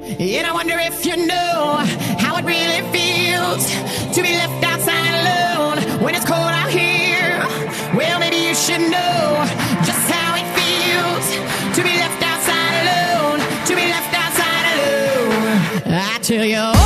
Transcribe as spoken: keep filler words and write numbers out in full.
And I wonder if you know how it really feels to be left outside alone when it's cold out here. Well, maybe you should know just how it feels to be left outside alone, to be left outside alone. I tell you.